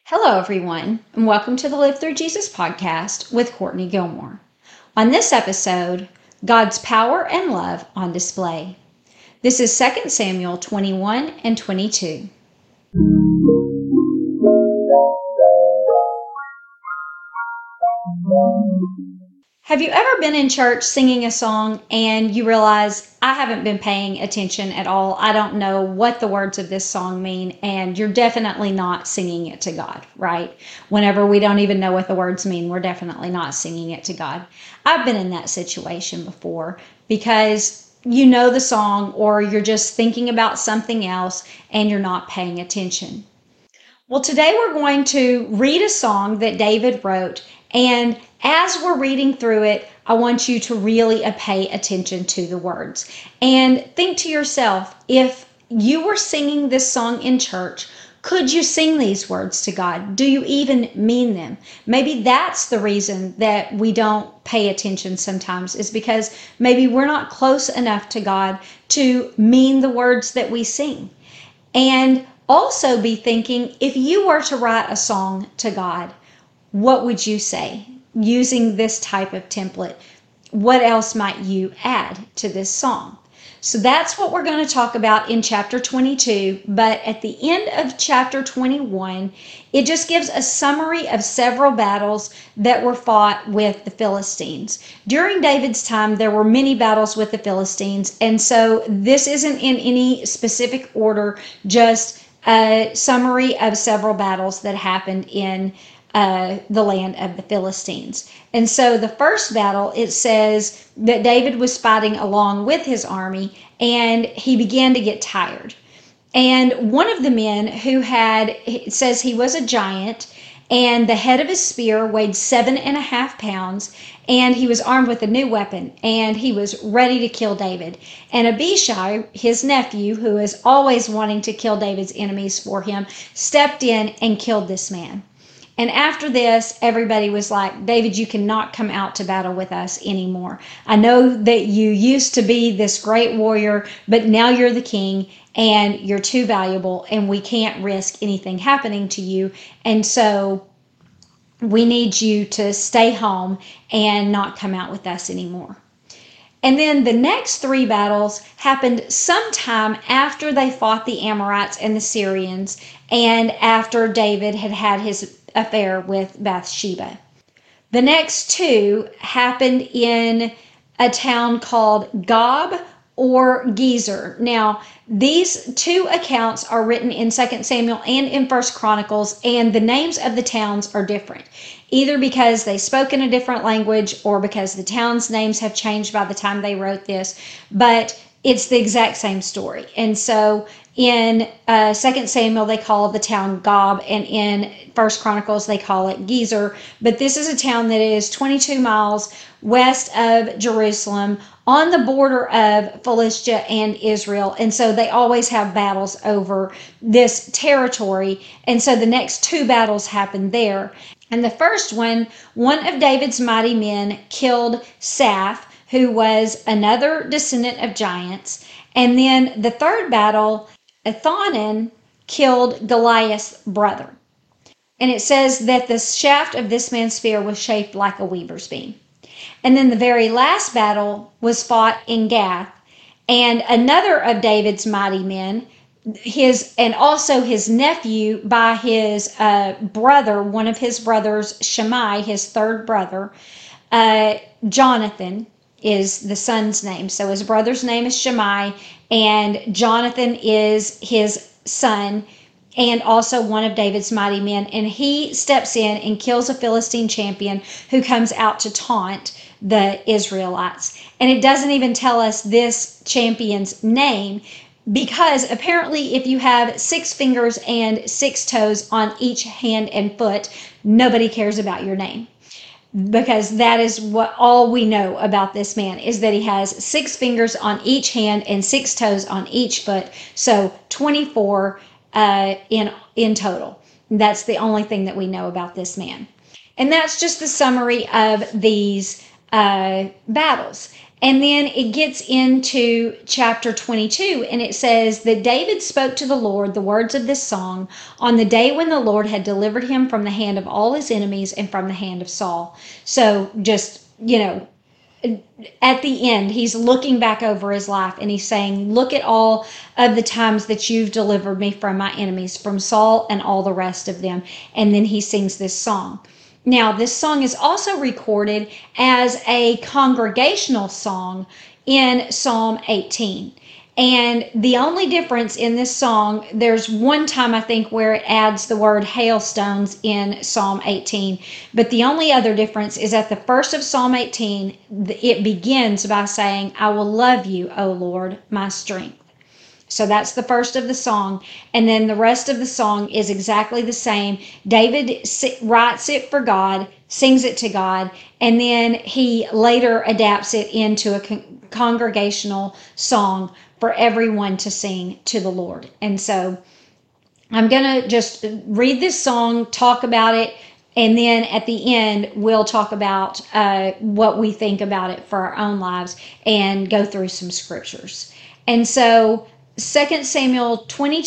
Hello, everyone, and welcome to the Live Through Jesus podcast with Courtney Gilmore. On this episode, God's power and love on display. This is 2 Samuel 21 and 22. Have you ever been in church singing a song and you realize, I haven't been paying attention at all. I don't know what the words of this song mean, and you're definitely not singing it to God, right? Whenever we don't even know what the words mean, we're definitely not singing it to God. I've been in that situation before because you know the song or you're just thinking about something else and you're not paying attention. Well, today we're going to read a song that David wrote, and as we're reading through it, I want you to really pay attention to the words. And think to yourself, if you were singing this song in church, could you sing these words to God? Do you even mean them? Maybe that's the reason that we don't pay attention sometimes, is because maybe we're not close enough to God to mean the words that we sing. And also be thinking, if you were to write a song to God, what would you say? Using this type of template, what else might you add to this song? So that's what we're going to talk about in chapter 22. But at the end of chapter 21, it just gives a summary of several battles that were fought with the Philistines. During David's time, there were many battles with the Philistines. And so this isn't in any specific order, just a summary of several battles that happened in the land of the Philistines. And so the first battle, it says that David was fighting along with his army and he began to get tired. And one of the men it says he was a giant, and the head of his spear weighed 7.5 pounds, and he was armed with a new weapon, and he was ready to kill David. And Abishai, his nephew, who is always wanting to kill David's enemies for him, stepped in and killed this man. And after this, everybody was like, David, you cannot come out to battle with us anymore. I know that you used to be this great warrior, but now you're the king and you're too valuable and we can't risk anything happening to you. And so we need you to stay home and not come out with us anymore. And then the next three battles happened sometime after they fought the Amorites and the Syrians and after David had had his affair with Bathsheba. The next two happened in a town called Gob or Gezer. Now, these two accounts are written in 2 Samuel and in 1 Chronicles, and the names of the towns are different, either because they spoke in a different language or because the towns' names have changed by the time they wrote this, but it's the exact same story. And so in 2 Samuel, they call the town Gob, and in 1 Chronicles, they call it Gezer. But this is a town that is 22 miles west of Jerusalem, on the border of Philistia and Israel. And so they always have battles over this territory. And so the next two battles happened there. And the first one of David's mighty men killed Saph, who was another descendant of giants. And then the third battle, Elhanan killed Goliath's brother. And it says that the shaft of this man's spear was shaped like a weaver's beam. And then the very last battle was fought in Gath. And another of David's mighty men, and also his nephew by his brother, one of his brothers, Shimei, his third brother, Jonathan is the son's name. So his brother's name is Shimei, and Jonathan is his son, and also one of David's mighty men. And he steps in and kills a Philistine champion who comes out to taunt the Israelites. And it doesn't even tell us this champion's name, because apparently if you have 6 fingers and 6 toes on each hand and foot, nobody cares about your name. Because that is what all we know about this man, is that he has 6 fingers on each hand and 6 toes on each foot. So 24 in total. That's the only thing that we know about this man. And that's just the summary of these battles. And then it gets into chapter 22, and it says that David spoke to the Lord the words of this song on the day when the Lord had delivered him from the hand of all his enemies and from the hand of Saul. So just, at the end, he's looking back over his life and he's saying, look at all of the times that you've delivered me from my enemies, from Saul and all the rest of them. And then he sings this song. Now, this song is also recorded as a congregational song in Psalm 18. And the only difference in this song, there's one time I think where it adds the word hailstones in Psalm 18. But the only other difference is at the first of Psalm 18, it begins by saying, I will love you, O Lord, my strength. So that's the first of the song. And then the rest of the song is exactly the same. David writes it for God, sings it to God, and then he later adapts it into a congregational song for everyone to sing to the Lord. And so I'm going to just read this song, talk about it, and then at the end, we'll talk about what we think about it for our own lives and go through some scriptures. And so 2 Samuel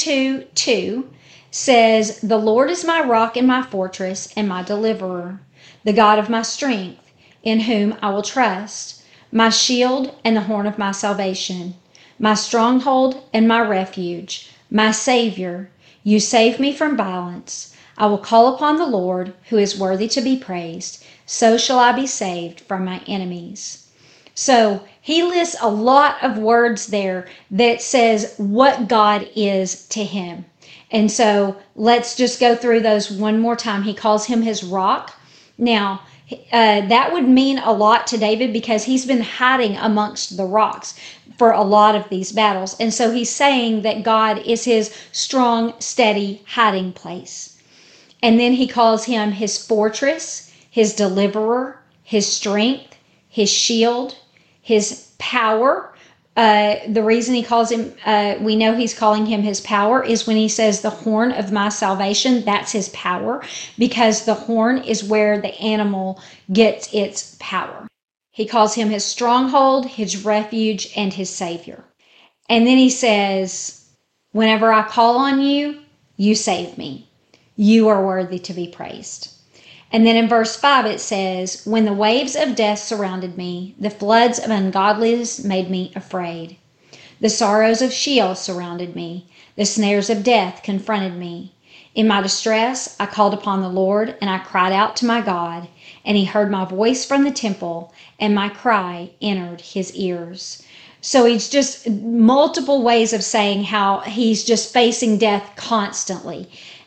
22:2 says, the Lord is my rock and my fortress and my deliverer, the God of my strength, in whom I will trust, my shield and the horn of my salvation, my stronghold and my refuge, my Savior. You save me from violence. I will call upon the Lord, who is worthy to be praised. So shall I be saved from my enemies. So he lists a lot of words there that says what God is to him. And so let's just go through those one more time. He calls him his rock. Now, that would mean a lot to David because he's been hiding amongst the rocks for a lot of these battles. And so he's saying that God is his strong, steady hiding place. And then he calls him his fortress, his deliverer, his strength, his shield, his power. The reason he calls him, we know he's calling him his power is when he says the horn of my salvation, that's his power, because the horn is where the animal gets its power. He calls him his stronghold, his refuge, and his Savior. And then he says, whenever I call on you, you save me. You are worthy to be praised. And then in verse 5 it says, when the waves of death surrounded me, the floods of ungodliness made me afraid. The sorrows of Sheol surrounded me. The snares of death confronted me. In my distress, I called upon the Lord, and I cried out to my God, and he heard my voice from the temple, and my cry entered his ears. So he's just multiple ways of saying how he's just facing death constantly.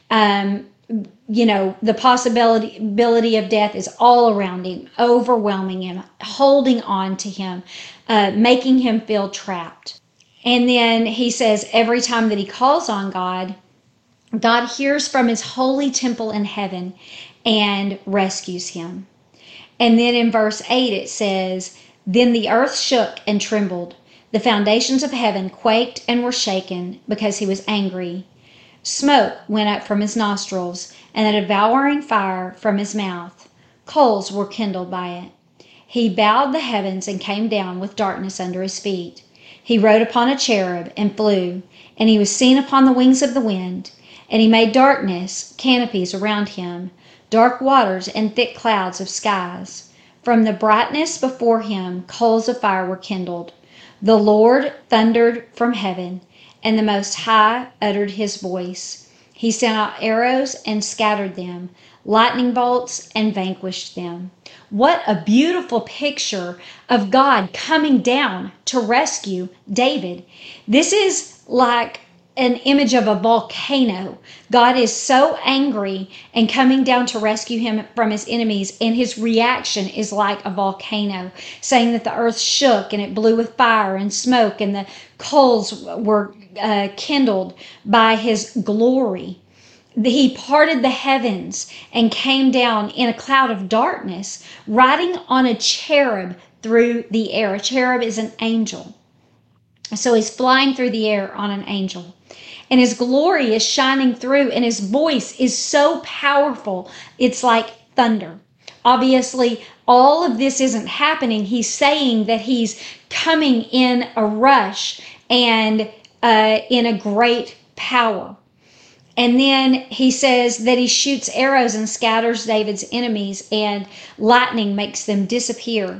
The possibility of death is all around him, overwhelming him, holding on to him, making him feel trapped. And then he says every time that he calls on God, God hears from his holy temple in heaven and rescues him. And then in verse 8 it says, then the earth shook and trembled. The foundations of heaven quaked and were shaken because he was angry. Smoke went up from his nostrils, and a devouring fire from his mouth. Coals were kindled by it. He bowed the heavens and came down with darkness under his feet. He rode upon a cherub and flew, and he was seen upon the wings of the wind. And he made darkness, canopies around him, dark waters and thick clouds of skies. From the brightness before him, coals of fire were kindled. The Lord thundered from heaven, and the Most High uttered his voice. He sent out arrows and scattered them, lightning bolts and vanquished them. What a beautiful picture of God coming down to rescue David. This is like an image of a volcano. God is so angry and coming down to rescue him from his enemies, and his reaction is like a volcano, saying that the earth shook and it blew with fire and smoke, and the coals were kindled by his glory. He parted the heavens and came down in a cloud of darkness, riding on a cherub through the air. A cherub is an angel. So he's flying through the air on an angel. And his glory is shining through, and his voice is so powerful, it's like thunder. Obviously, all of this isn't happening. He's saying that he's coming in a rush and in a great power. And then he says that he shoots arrows and scatters David's enemies, and lightning makes them disappear.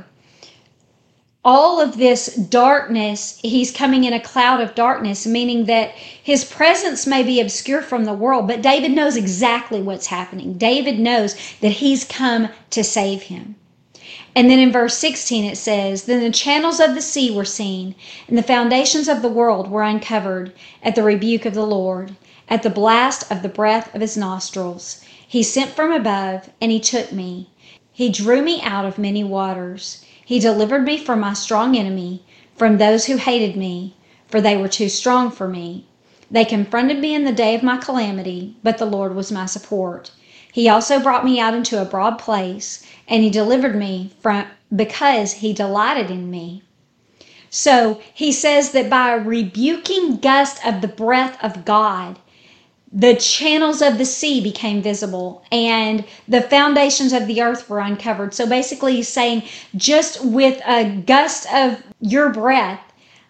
All of this darkness, he's coming in a cloud of darkness, meaning that his presence may be obscure from the world, but David knows exactly what's happening. David knows that he's come to save him. And then in verse 16 it says, "Then the channels of the sea were seen, and the foundations of the world were uncovered at the rebuke of the Lord, at the blast of the breath of his nostrils. He sent from above, and he took me. He drew me out of many waters. He delivered me from my strong enemy, from those who hated me, for they were too strong for me. They confronted me in the day of my calamity, but the Lord was my support. He also brought me out into a broad place, and he delivered me from because he delighted in me." So he says that by a rebuking gust of the breath of God, the channels of the sea became visible and the foundations of the earth were uncovered. So basically he's saying, just with a gust of your breath,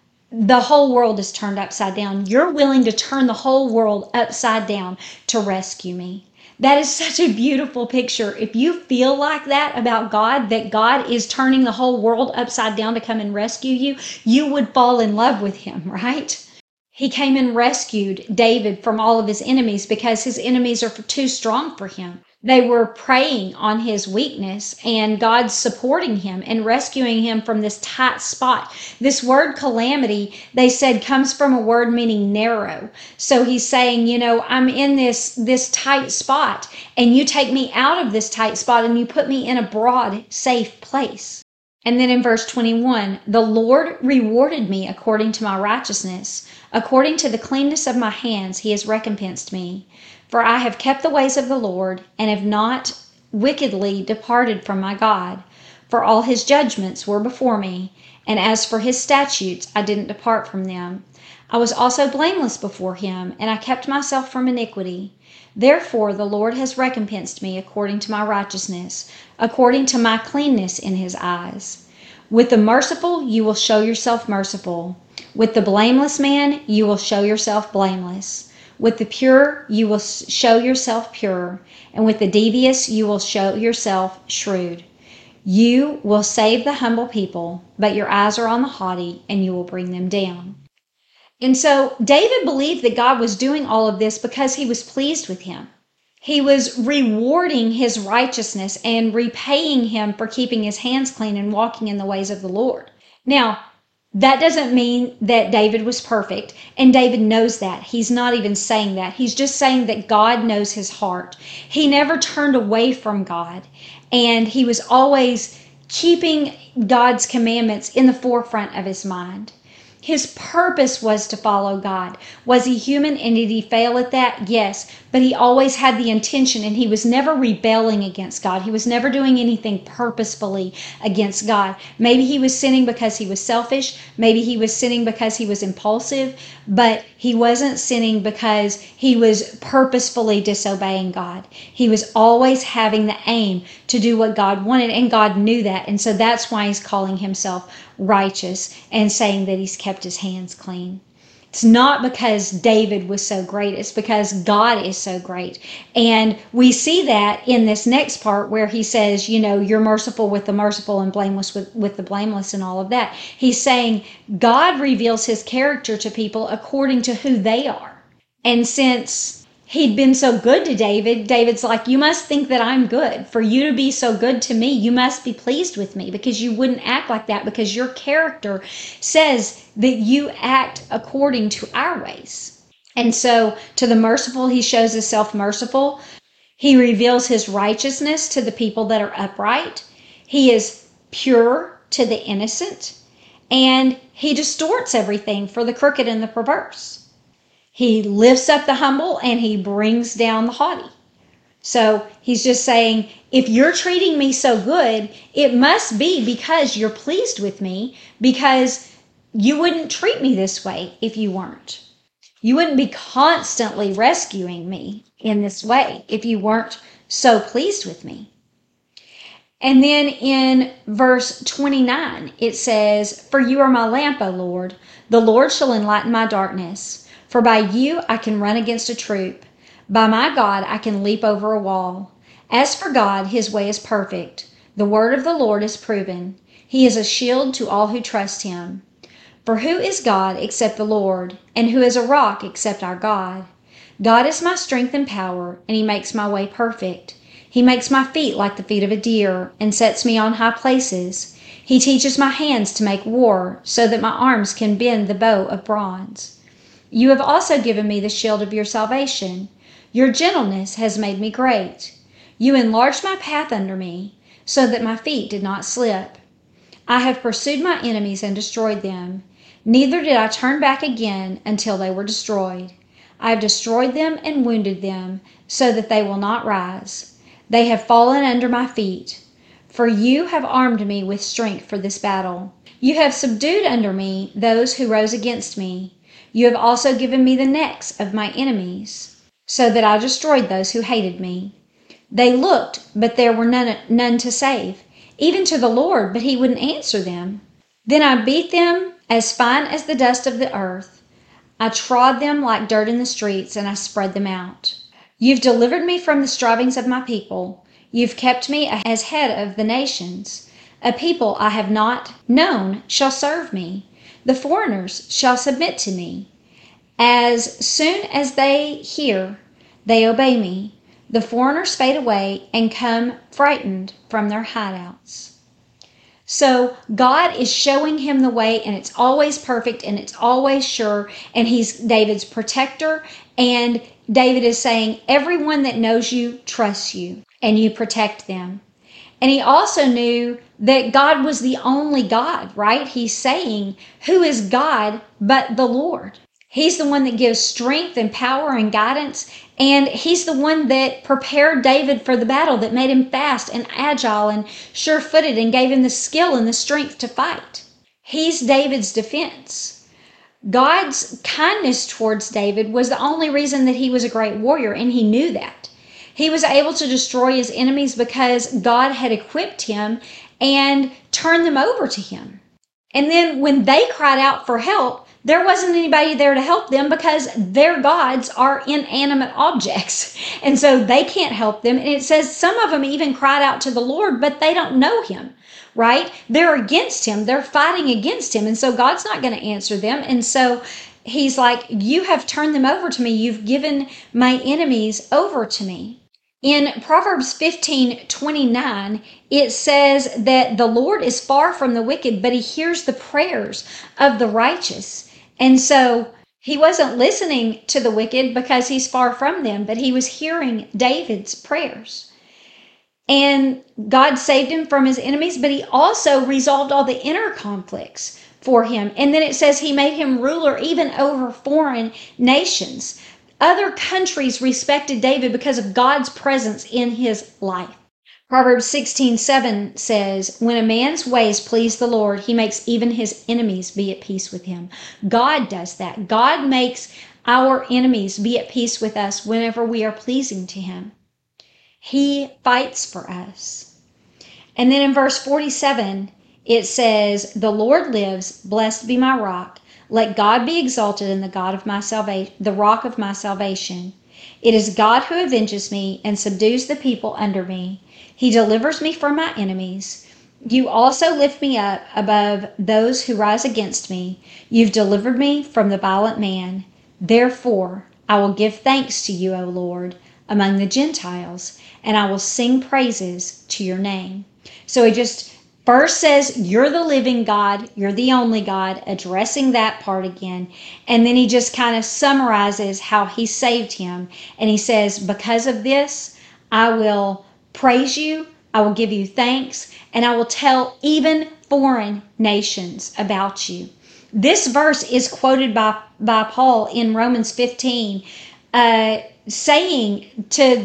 the whole world is turned upside down. You're willing to turn the whole world upside down to rescue me. That is such a beautiful picture. If you feel like that about God, that God is turning the whole world upside down to come and rescue you, you would fall in love with him, right? He came and rescued David from all of his enemies because his enemies are too strong for him. They were preying on his weakness, and God's supporting him and rescuing him from this tight spot. This word calamity, they said, comes from a word meaning narrow. So he's saying, I'm in this tight spot, and you take me out of this tight spot and you put me in a broad, safe place. And then in verse 21, "The Lord rewarded me according to my righteousness. According to the cleanness of my hands, he has recompensed me. For I have kept the ways of the Lord, and have not wickedly departed from my God. For all his judgments were before me, and as for his statutes, I didn't depart from them. I was also blameless before him, and I kept myself from iniquity. Therefore the Lord has recompensed me according to my righteousness, according to my cleanness in his eyes. With the merciful you will show yourself merciful. With the blameless man you will show yourself blameless. With the pure you will show yourself pure, and with the devious you will show yourself shrewd. You will save the humble people, but your eyes are on the haughty, and you will bring them down." And so David believed that God was doing all of this because he was pleased with him. He was rewarding his righteousness and repaying him for keeping his hands clean and walking in the ways of the Lord. Now, that doesn't mean that David was perfect, and David knows that. He's not even saying that. He's just saying that God knows his heart. He never turned away from God, and he was always keeping God's commandments in the forefront of his mind. His purpose was to follow God. Was he human and did he fail at that? Yes, but he always had the intention, and he was never rebelling against God. He was never doing anything purposefully against God. Maybe he was sinning because he was selfish. Maybe he was sinning because he was impulsive, but he wasn't sinning because he was purposefully disobeying God. He was always having the aim to do what God wanted, and God knew that. And so that's why he's calling himself righteous and saying that he's kept his hands clean. It's not because David was so great. It's because God is so great. And we see that in this next part where he says, you're merciful with the merciful and blameless with the blameless and all of that. He's saying God reveals his character to people according to who they are. And since he'd been so good to David, David's like, you must think that I'm good. For you to be so good to me, you must be pleased with me, because you wouldn't act like that, because your character says that you act according to our ways. And so to the merciful, he shows himself merciful. He reveals his righteousness to the people that are upright. He is pure to the innocent. And he distorts everything for the crooked and the perverse. He lifts up the humble and he brings down the haughty. So he's just saying, if you're treating me so good, it must be because you're pleased with me, because you wouldn't treat me this way if you weren't. You wouldn't be constantly rescuing me in this way if you weren't so pleased with me. And then in verse 29, it says, "For you are my lamp, O Lord. The Lord shall enlighten my darkness. For by you I can run against a troop. By my God I can leap over a wall. As for God, his way is perfect. The word of the Lord is proven. He is a shield to all who trust him. For who is God except the Lord? And who is a rock except our God? God is my strength and power, and he makes my way perfect. He makes my feet like the feet of a deer, and sets me on high places. He teaches my hands to make war, so that my arms can bend the bow of bronze. You have also given me the shield of your salvation. Your gentleness has made me great. You enlarged my path under me, so that my feet did not slip. I have pursued my enemies and destroyed them. Neither did I turn back again until they were destroyed. I have destroyed them and wounded them, so that they will not rise. They have fallen under my feet. For you have armed me with strength for this battle. You have subdued under me those who rose against me. You have also given me the necks of my enemies, so that I destroyed those who hated me. They looked, but there were none to save, even to the Lord, but he wouldn't answer them. Then I beat them as fine as the dust of the earth. I trod them like dirt in the streets, and I spread them out. You've delivered me from the strivings of my people. You've kept me as head of the nations. A people I have not known shall serve me. The foreigners shall submit to me. As soon as they hear, they obey me. The foreigners fade away and come frightened from their hideouts." So God is showing him the way, and it's always perfect and it's always sure, and he's David's protector, and David is saying, everyone that knows you trusts you, and you protect them. And he also knew that God was the only God, right? He's saying, who is God but the Lord? He's the one that gives strength and power and guidance, and he's the one that prepared David for the battle, that made him fast and agile and sure-footed and gave him the skill and the strength to fight. He's David's defense. God's kindness towards David was the only reason that he was a great warrior, and he knew that. He was able to destroy his enemies because God had equipped him and turned them over to him. And then when they cried out for help, there wasn't anybody there to help them because their gods are inanimate objects. And so they can't help them. And it says some of them even cried out to the Lord, but they don't know him, right? They're against him. They're fighting against him. And so God's not going to answer them. And so he's like, you have turned them over to me. You've given my enemies over to me. In Proverbs 15:29, it says that the Lord is far from the wicked, but he hears the prayers of the righteous. And so he wasn't listening to the wicked because he's far from them, but he was hearing David's prayers. And God saved him from his enemies, but he also resolved all the inner conflicts for him. And then it says he made him ruler even over foreign nations. Other countries respected David because of God's presence in his life. Proverbs 16:7 says, "When a man's ways please the Lord, he makes even his enemies be at peace with him." God does that. God makes our enemies be at peace with us whenever we are pleasing to him. He fights for us. And then in verse 47, it says, "The Lord lives, blessed be my rock. Let God be exalted in the God of my salvation, the rock of my salvation. It is God who avenges me and subdues the people under me. He delivers me from my enemies. You also lift me up above those who rise against me. You've delivered me from the violent man. Therefore, I will give thanks to you, O Lord, among the Gentiles, and I will sing praises to your name." So he just first says, you're the living God, you're the only God, addressing that part again. And then he just kind of summarizes how he saved him. And he says, because of this, I will praise you, I will give you thanks, and I will tell even foreign nations about you. This verse is quoted by Paul in Romans 15, saying to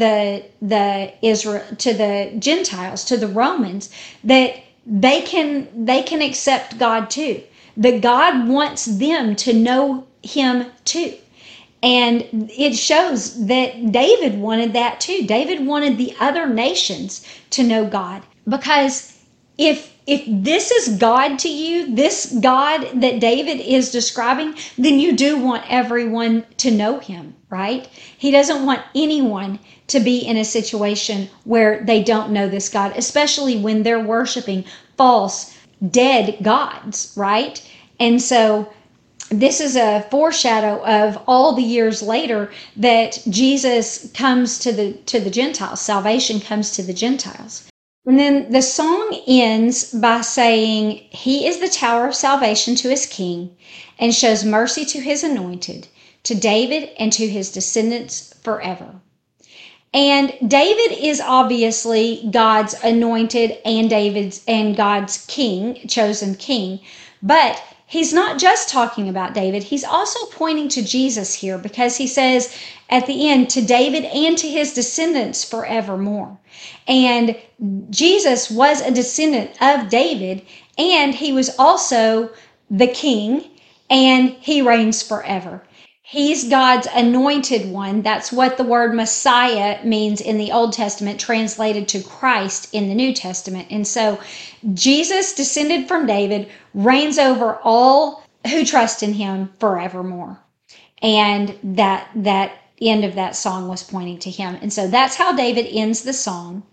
the Gentiles, to the Romans, that they can accept God too. That God wants them to know him too. And it shows that David wanted that too. David wanted the other nations to know God. Because if this is God to you, this God that David is describing, then you do want everyone to know him, right? He doesn't want anyone to be in a situation where they don't know this God, especially when they're worshiping false, dead gods, right? And so this is a foreshadow of all the years later that Jesus comes to the Gentiles. Salvation comes to the Gentiles. And then the song ends by saying, He is the tower of salvation to his king and shows mercy to his anointed, to David and to his descendants forever. And David is obviously God's anointed and God's king, chosen king. But he's not just talking about David. He's also pointing to Jesus here, because he says at the end, to David and to his descendants forevermore. And Jesus was a descendant of David, and he was also the king, and he reigns forever. He's God's anointed one. That's what the word Messiah means in the Old Testament, translated to Christ in the New Testament. And so Jesus, descended from David, reigns over all who trust in him forevermore. And that end of that song was pointing to him. And so that's how David ends the song.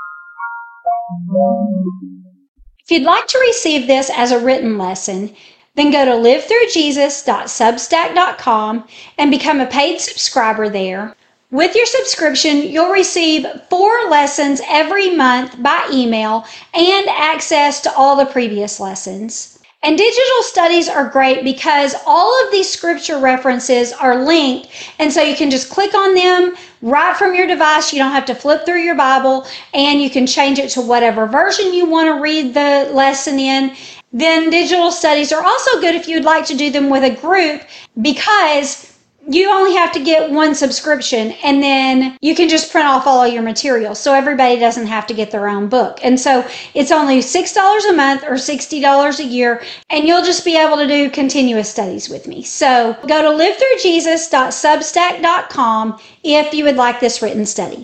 If you'd like to receive this as a written lesson, then go to livethroughjesus.substack.com and become a paid subscriber there. With your subscription, you'll receive 4 lessons every month by email and access to all the previous lessons. And digital studies are great because all of these scripture references are linked, and so you can just click on them right from your device. You don't have to flip through your Bible, and you can change it to whatever version you want to read the lesson in. Then digital studies are also good if you'd like to do them with a group, because you only have to get 1 subscription, and then you can just print off all of your materials, so everybody doesn't have to get their own book. And so it's only $6 a month or $60 a year, and you'll just be able to do continuous studies with me. So go to livethroughjesus.substack.com if you would like this written study.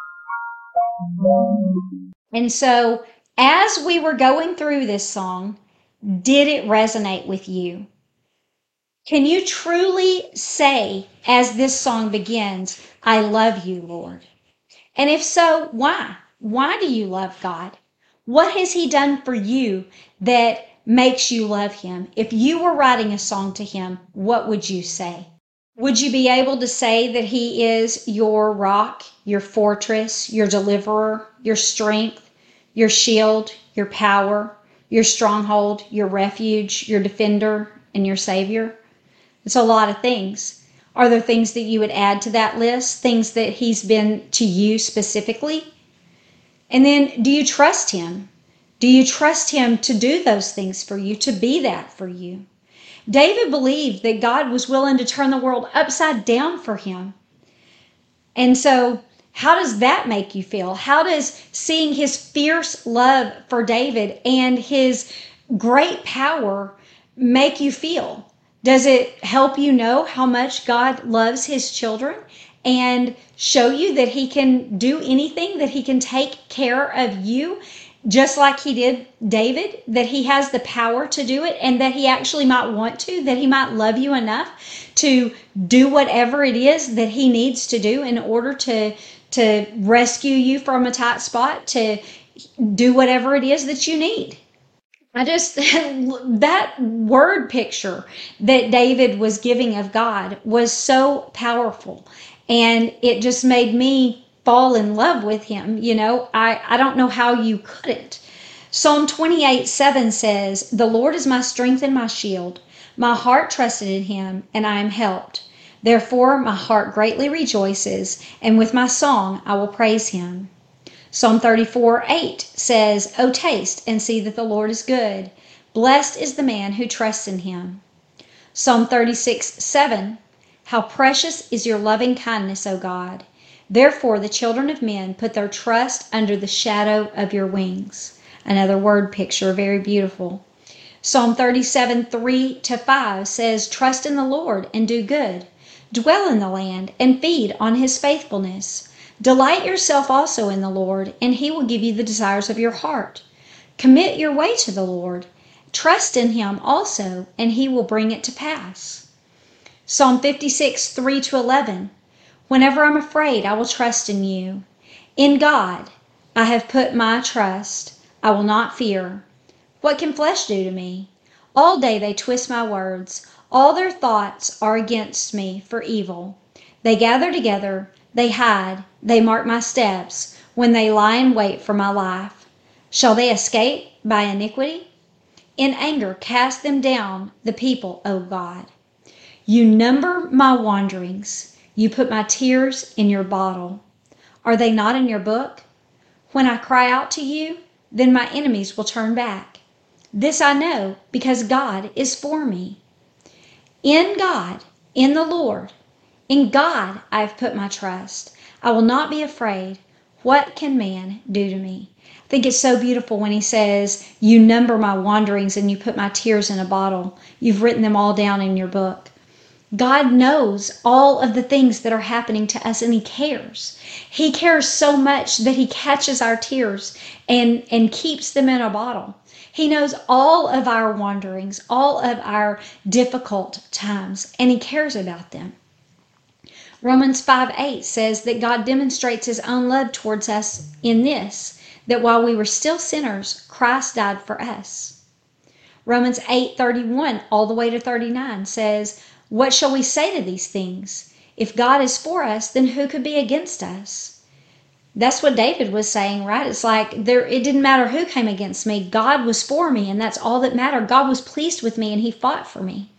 And so as we were going through this song, did it resonate with you? Can you truly say, as this song begins, I love you, Lord? And if so, why? Why do you love God? What has he done for you that makes you love him? If you were writing a song to him, what would you say? Would you be able to say that he is your rock, your fortress, your deliverer, your strength, your shield, your power, your stronghold, your refuge, your defender, and your savior? It's a lot of things. Are there things that you would add to that list? Things that he's been to you specifically? And then, do you trust him? Do you trust him to do those things for you, to be that for you? David believed that God was willing to turn the world upside down for him. And so, how does that make you feel? How does seeing his fierce love for David and his great power make you feel? Does it help you know how much God loves his children and show you that he can do anything, that he can take care of you just like he did David, that he has the power to do it, and that he actually might want to, that he might love you enough to do whatever it is that he needs to do in order to rescue you from a tight spot, to do whatever it is that you need? That word picture that David was giving of God was so powerful, and it just made me fall in love with him. You know, I don't know how you couldn't. Psalm 28:7 says, The Lord is my strength and my shield. My heart trusted in him, and I am helped. Therefore my heart greatly rejoices, and with my song I will praise him. Psalm 34:8 says, O taste and see that the Lord is good. Blessed is the man who trusts in him. Psalm 36:7, How precious is your loving kindness, O God. Therefore the children of men put their trust under the shadow of your wings. Another word picture, very beautiful. Psalm 37:3-5 says, Trust in the Lord and do good. Dwell in the land and feed on his faithfulness. Delight yourself also in the Lord, and he will give you the desires of your heart. Commit your way to the Lord. Trust in him also, and he will bring it to pass. Psalm 56, 3-11. Whenever I'm afraid, I will trust in you. In God, I have put my trust. I will not fear. What can flesh do to me? All day they twist my words. All their thoughts are against me for evil. They gather together, they hide, they mark my steps when they lie in wait for my life. Shall they escape by iniquity? In anger, cast them down, the people, O God. You number my wanderings. You put my tears in your bottle. Are they not in your book? When I cry out to you, then my enemies will turn back. This I know, because God is for me. In God, in the Lord, in God I have put my trust. I will not be afraid. What can man do to me? I think it's so beautiful when he says, you number my wanderings and you put my tears in a bottle. You've written them all down in your book. God knows all of the things that are happening to us, and he cares. He cares so much that he catches our tears and keeps them in a bottle. He knows all of our wanderings, all of our difficult times, and he cares about them. Romans 5:8 says that God demonstrates his own love towards us in this, that while we were still sinners, Christ died for us. Romans 8:31 all the way to 39 says, what shall we say to these things? If God is for us, then who could be against us? That's what David was saying, right? It's like it didn't matter who came against me. God was for me, and that's all that mattered. God was pleased with me, and he fought for me.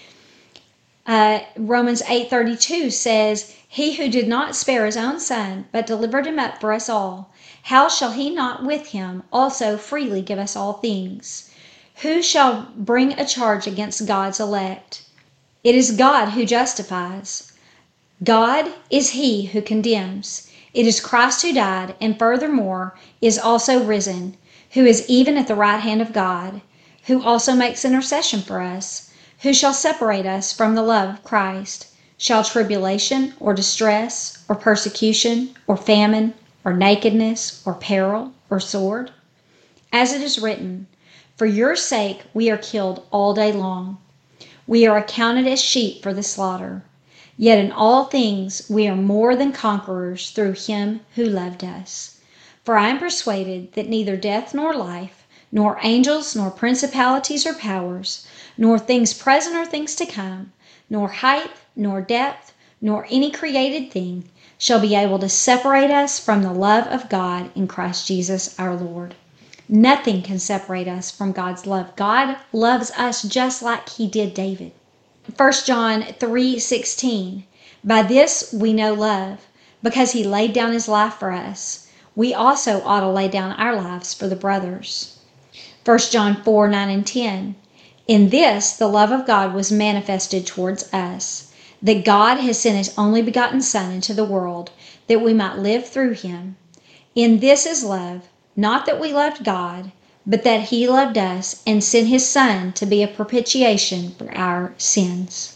Romans 8:32 says, he who did not spare his own son, but delivered him up for us all, how shall he not with him also freely give us all things? Who shall bring a charge against God's elect? It is God who justifies. God is he who condemns. It is Christ who died, and furthermore is also risen, who is even at the right hand of God, who also makes intercession for us. Who shall separate us from the love of Christ? Shall tribulation, or distress, or persecution, or famine, or nakedness, or peril, or sword? As it is written, for your sake we are killed all day long. We are accounted as sheep for the slaughter. Yet in all things we are more than conquerors through him who loved us. For I am persuaded that neither death nor life, nor angels, nor principalities or powers, nor things present or things to come, nor height, nor depth, nor any created thing, shall be able to separate us from the love of God in Christ Jesus our Lord. Nothing can separate us from God's love. God loves us just like he did David. 1 John 3:16, by this we know love, because he laid down his life for us. We also ought to lay down our lives for the brothers. 1 John 4:9 and 10, in this the love of God was manifested towards us, that God has sent his only begotten Son into the world, that we might live through him. In this is love, not that we loved God, but that he loved us and sent his Son to be a propitiation for our sins.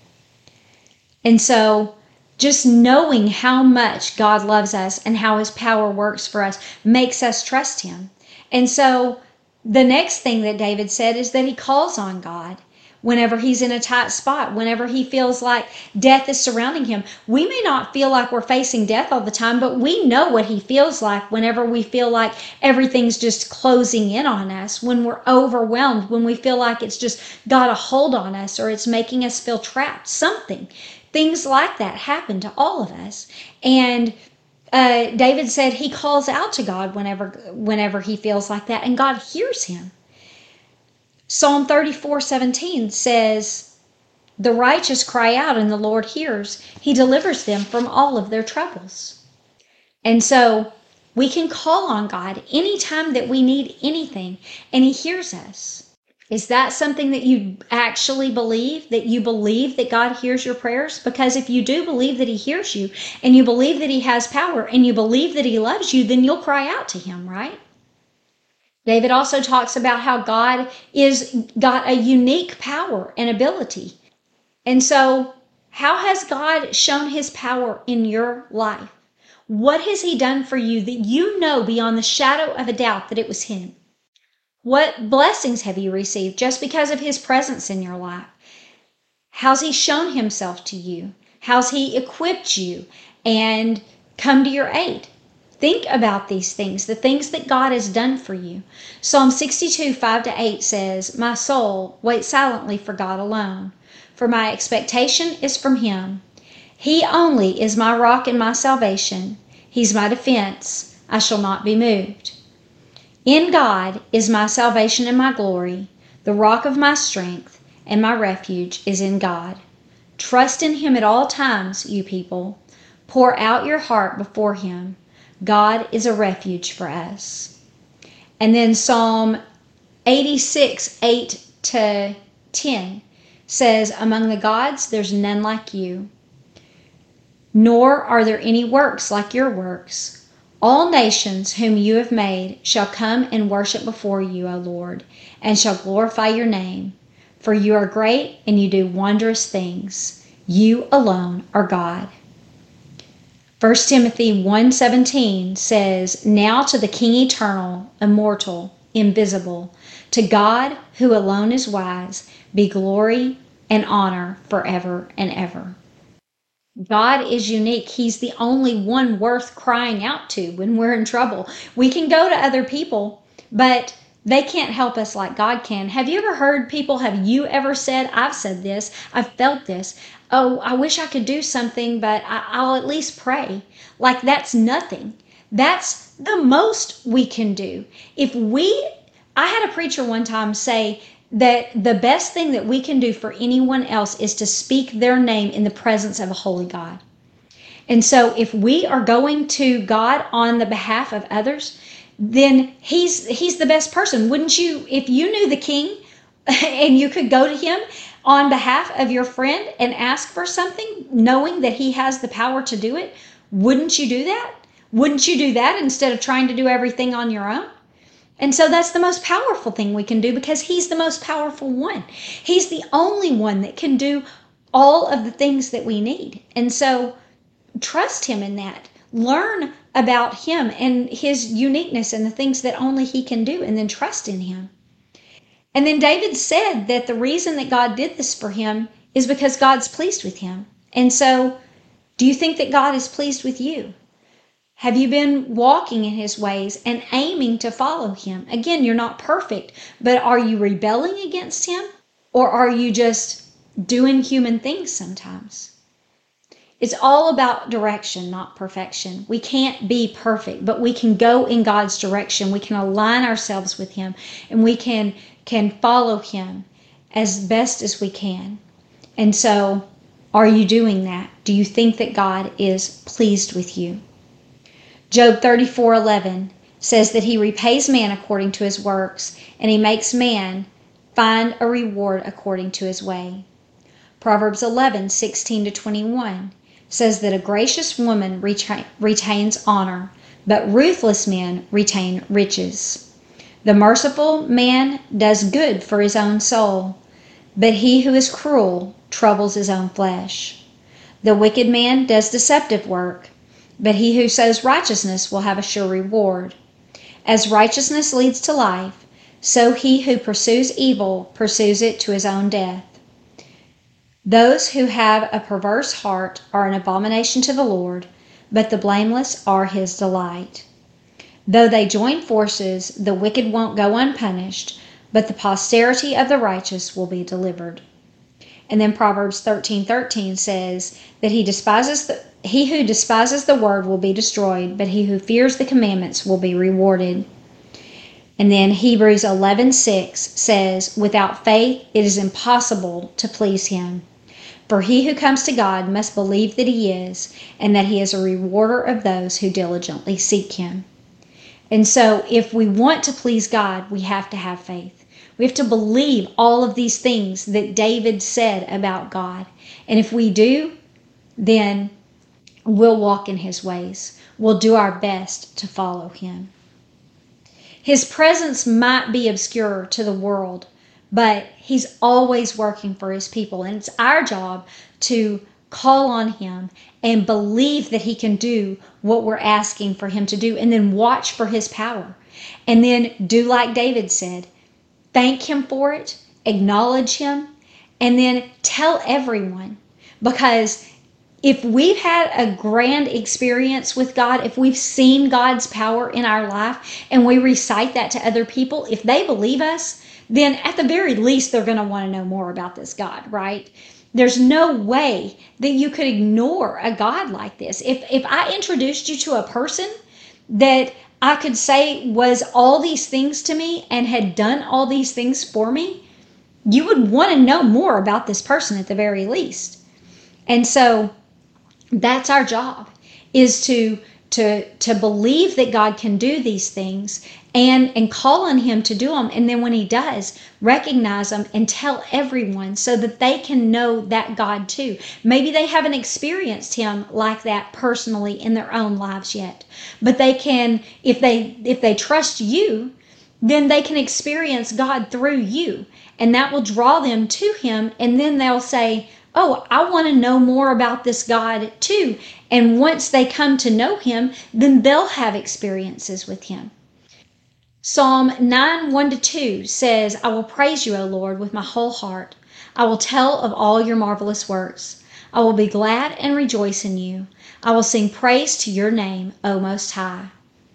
And so just knowing how much God loves us and how his power works for us makes us trust him. And so the next thing that David said is that he calls on God whenever he's in a tight spot, whenever he feels like death is surrounding him. We may not feel like we're facing death all the time, but we know what he feels like whenever we feel like everything's just closing in on us, when we're overwhelmed, when we feel like it's just got a hold on us or it's making us feel trapped, something. Things like that happen to all of us. And David said he calls out to God whenever he feels like that, and God hears him. Psalm 34:17 says, the righteous cry out and the Lord hears. He delivers them from all of their troubles. And so we can call on God anytime that we need anything, and he hears us. Is that something that you actually believe? That you believe that God hears your prayers? Because if you do believe that he hears you, and you believe that he has power, and you believe that he loves you, then you'll cry out to him, right? David also talks about how God is got a unique power and ability. And so how has God shown his power in your life? What has he done for you that you know beyond the shadow of a doubt that it was him? What blessings have you received just because of his presence in your life? How's he shown himself to you? How's he equipped you and come to your aid? Think about these things, the things that God has done for you. Psalm 62, 5-8 says, "My soul, wait silently for God alone, for my expectation is from him. He only is my rock and my salvation. He's my defense. I shall not be moved. In God is my salvation and my glory, the rock of my strength, and my refuge is in God. Trust in him at all times, you people. Pour out your heart before him. God is a refuge for us." And then Psalm 86, 8-10 says, "Among the gods there's none like you, nor are there any works like your works. All nations whom you have made shall come and worship before you, O Lord, and shall glorify your name. For you are great and you do wondrous things. You alone are God." 1 Timothy 1:17 says, "Now to the King eternal, immortal, invisible, to God who alone is wise, be glory and honor forever and ever." God is unique. He's the only one worth crying out to when we're in trouble. We can go to other people, but they can't help us like God can. Have you ever heard people, have you ever said, I've said this, I've felt this, oh, I wish I could do something, but I'll at least pray. Like that's nothing. That's the most we can do. I had a preacher one time say that the best thing that we can do for anyone else is to speak their name in the presence of a holy God. And so if we are going to God on the behalf of others, then he's the best person. Wouldn't you, if you knew the King and you could go to him on behalf of your friend and ask for something, knowing that he has the power to do it, wouldn't you do that? Wouldn't you do that instead of trying to do everything on your own? And so that's the most powerful thing we can do because he's the most powerful one. He's the only one that can do all of the things that we need. And so trust him in that. Learn about him and his uniqueness and the things that only he can do, and then trust in him. And then David said that the reason that God did this for him is because God's pleased with him. And so, do you think that God is pleased with you? Have you been walking in his ways and aiming to follow him? Again, you're not perfect, but are you rebelling against him? Or are you just doing human things sometimes? It's all about direction, not perfection. We can't be perfect, but we can go in God's direction. We can align ourselves with him, and we can follow him as best as we can. And so, are you doing that? Do you think that God is pleased with you? Job 34:11 says that he repays man according to his works, and he makes man find a reward according to his way. Proverbs 11:16-21 says that a gracious woman retains honor, but ruthless men retain riches. The merciful man does good for his own soul, but he who is cruel troubles his own flesh. The wicked man does deceptive work, but he who sows righteousness will have a sure reward. As righteousness leads to life, so he who pursues evil pursues it to his own death. Those who have a perverse heart are an abomination to the Lord, but the blameless are his delight. Though they join forces, the wicked won't go unpunished, but the posterity of the righteous will be delivered. And then Proverbs 13:13 says that he who despises the word will be destroyed, but he who fears the commandments will be rewarded. And then Hebrews 11:6 says, without faith it is impossible to please him. For he who comes to God must believe that he is, and that he is a rewarder of those who diligently seek him. And so if we want to please God, we have to have faith. We have to believe all of these things that David said about God. And if we do, then we'll walk in his ways. We'll do our best to follow him. His presence might be obscure to the world, but he's always working for his people. And it's our job to call on him, and believe that he can do what we're asking for him to do, and then watch for his power. And then do like David said, thank him for it, acknowledge him, and then tell everyone. Because if we've had a grand experience with God, if we've seen God's power in our life and we recite that to other people, if they believe us, then at the very least, they're going to want to know more about this God, right? There's no way that you could ignore a God like this. If I introduced you to a person that I could say was all these things to me and had done all these things for me, you would want to know more about this person at the very least. And so that's our job, is to believe that God can do these things and call on him to do them. And then when he does, recognize them and tell everyone so that they can know that God too. Maybe they haven't experienced him like that personally in their own lives yet, but they can, if they trust you, then they can experience God through you, and that will draw them to him. And then they'll say, oh, I want to know more about this God too. And once they come to know him, then they'll have experiences with him. Psalm 9, 1-2 says, I will praise you, O Lord, with my whole heart. I will tell of all your marvelous works. I will be glad and rejoice in you. I will sing praise to your name, O Most High.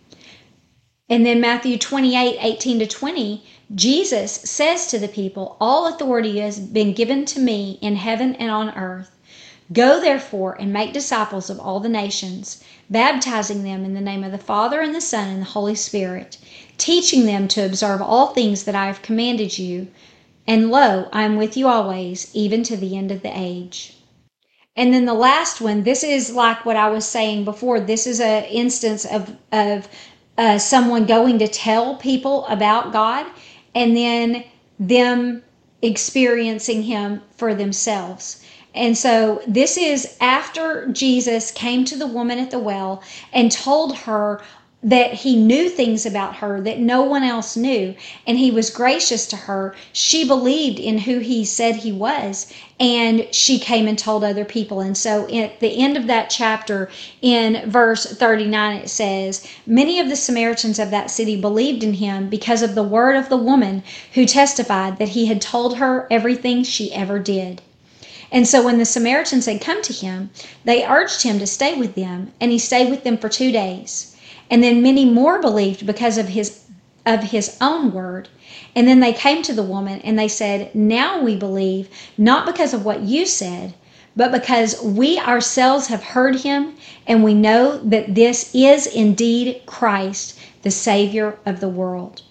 And then Matthew 28, 18-20, Jesus says to the people, all authority has been given to me in heaven and on earth. Go therefore and make disciples of all the nations, baptizing them in the name of the Father and the Son and the Holy Spirit, teaching them to observe all things that I have commanded you. And lo, I am with you always, even to the end of the age. And then the last one, this is like what I was saying before. This is an instance of someone going to tell people about God and then them experiencing him for themselves. And so this is after Jesus came to the woman at the well and told her that he knew things about her that no one else knew, and he was gracious to her. She believed in who he said he was, and she came and told other people. And so at the end of that chapter, in verse 39, it says, many of the Samaritans of that city believed in him because of the word of the woman who testified that he had told her everything she ever did. And so when the Samaritans had come to him, they urged him to stay with them, and he stayed with them for 2 days. And then many more believed because of his own word. And then they came to the woman and they said, now we believe, not because of what you said, but because we ourselves have heard him, and we know that this is indeed Christ, the Savior of the world.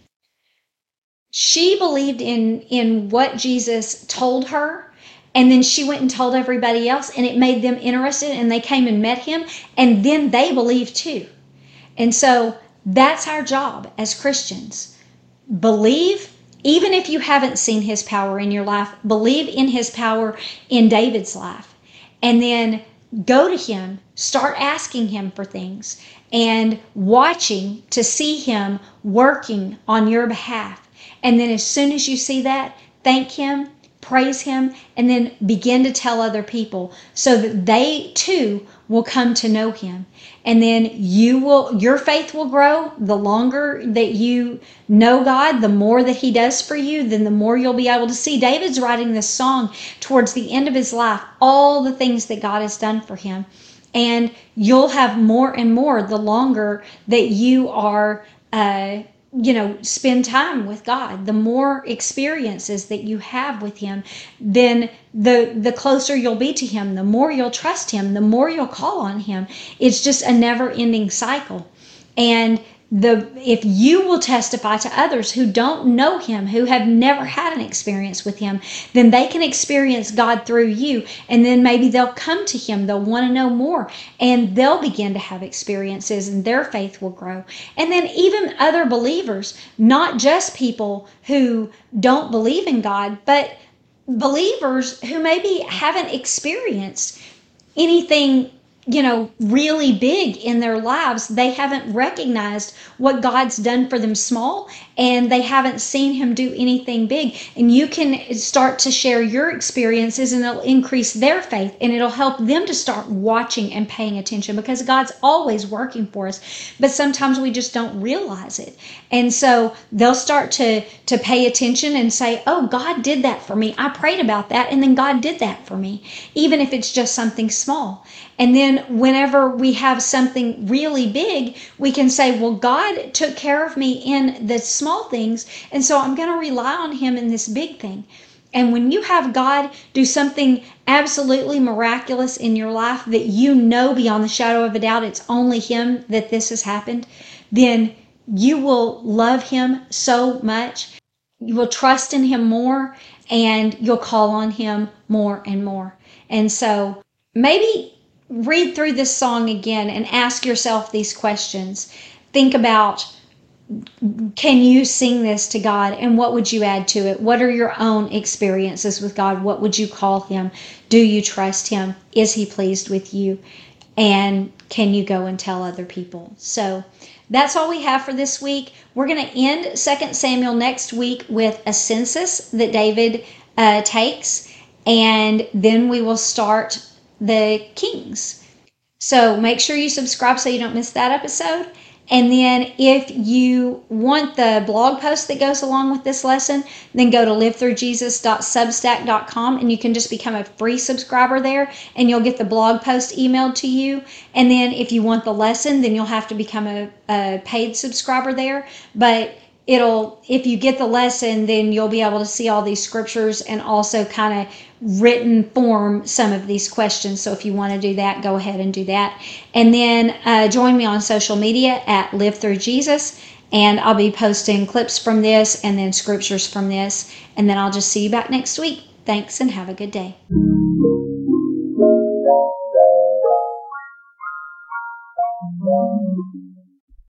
She believed in what Jesus told her. And then she went and told everybody else, and it made them interested, and they came and met him, and then they believed too. And so that's our job as Christians. Believe, even if you haven't seen his power in your life, believe in his power in David's life. And then go to him, start asking him for things, and watching to see him working on your behalf. And then as soon as you see that, thank him, praise him, and then begin to tell other people so that they too will come to know him. And then your faith will grow. The longer that you know God, the more that he does for you, then the more you'll be able to see. David's writing this song towards the end of his life, all the things that God has done for him. And you'll have more and more the longer that you are spend time with God. The more experiences that you have with him, then the closer you'll be to him, the more you'll trust him, the more you'll call on him. It's just a never-ending cycle. And if you will testify to others who don't know him, who have never had an experience with him, then they can experience God through you. And then maybe they'll come to him. They'll want to know more, and they'll begin to have experiences, and their faith will grow. And then even other believers, not just people who don't believe in God, but believers who maybe haven't experienced anything really big in their lives, they haven't recognized what God's done for them small, and they haven't seen him do anything big. And you can start to share your experiences, and it'll increase their faith, and it'll help them to start watching and paying attention, because God's always working for us, but sometimes we just don't realize it. And so they'll start to pay attention and say, oh, God did that for me. I prayed about that, and then God did that for me, even if it's just something small. And then whenever we have something really big, we can say, well, God took care of me in the small things, and so I'm going to rely on him in this big thing. And when you have God do something absolutely miraculous in your life that you know beyond the shadow of a doubt it's only him that this has happened, then you will love him so much. You will trust in him more, and you'll call on him more and more. And so maybe read through this song again and ask yourself these questions. Think about, can you sing this to God, and what would you add to it? What are your own experiences with God? What would you call him? Do you trust him? Is he pleased with you? And can you go and tell other people? So that's all we have for this week. We're going to end 2 Samuel next week with a census that David takes, and then we will start the Kings. So make sure you subscribe so you don't miss that episode. And then if you want the blog post that goes along with this lesson, then go to livethroughjesus.substack.com, and you can just become a free subscriber there, and you'll get the blog post emailed to you. And then if you want the lesson, then you'll have to become a paid subscriber there. But if you get the lesson, then you'll be able to see all these scriptures and also kind of written form some of these questions. So if you want to do that, go ahead and do that. And then join me on social media at Live Through Jesus, and I'll be posting clips from this and then scriptures from this. And then I'll just see you back next week. Thanks, and have a good day.